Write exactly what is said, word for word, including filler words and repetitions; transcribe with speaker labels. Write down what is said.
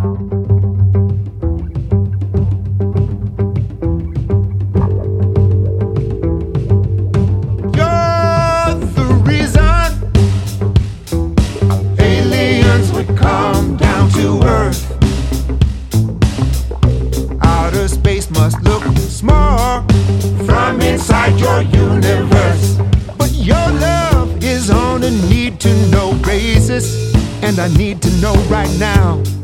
Speaker 1: Must look small from inside your universe, but your love is on a need to know basis, and I need to know right now.